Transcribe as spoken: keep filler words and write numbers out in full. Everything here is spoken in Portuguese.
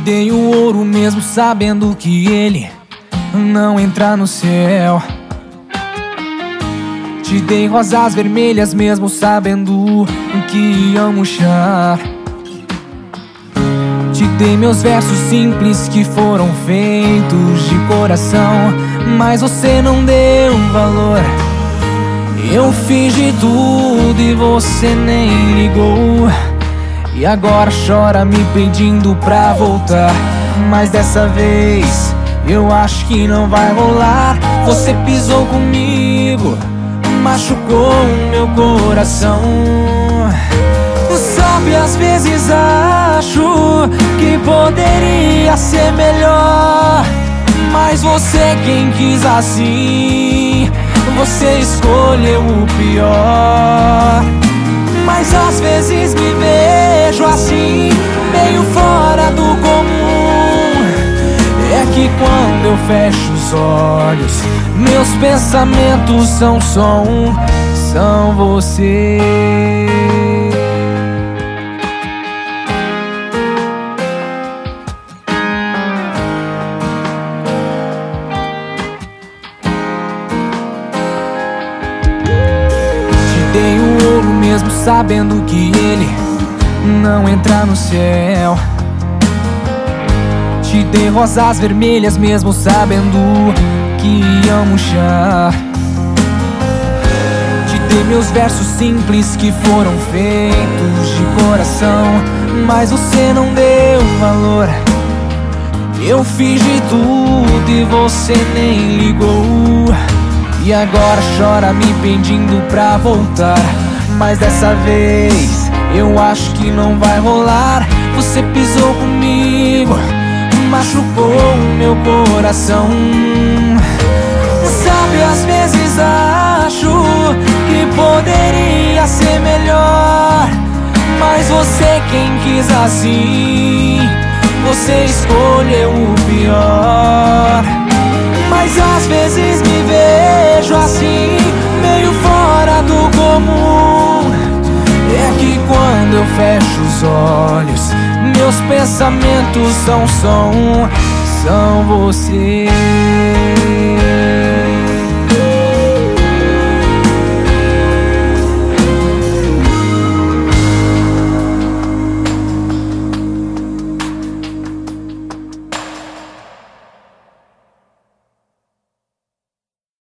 dei o ouro mesmo sabendo que ele não entra no céu. Te dei rosas vermelhas mesmo sabendo que iam murchar. Te dei meus versos simples que foram feitos de coração, mas você não deu valor. Eu fiz de tudo e você nem ligou. E agora chora me pedindo pra voltar, mas dessa vez eu acho que não vai rolar. Você pisou comigo, machucou o meu coração. Sabe, às vezes acho que poderia ser melhor, mas você é quem quis assim. Você escolheu o pior. Mas às vezes me vejo assim, meio fora do comum. É que quando eu fecho os olhos, meus pensamentos são só um, são você. Dei o ouro mesmo sabendo que ele não entra no céu. Te dei rosas vermelhas mesmo sabendo que iam murchar. Te dei meus versos simples que foram feitos de coração, mas você não deu valor. Eu fiz de tudo e você nem ligou. E agora chora me pedindo pra voltar, mas dessa vez eu acho que não vai rolar. Você pisou comigo, machucou o meu coração. Sabe, às vezes acho que poderia ser melhor, mas você é quem quis assim. Você escolheu o pior. Mas às vezes me vejo assim, meio fora do comum. É que quando eu fecho os olhos, meus pensamentos são só um, são você.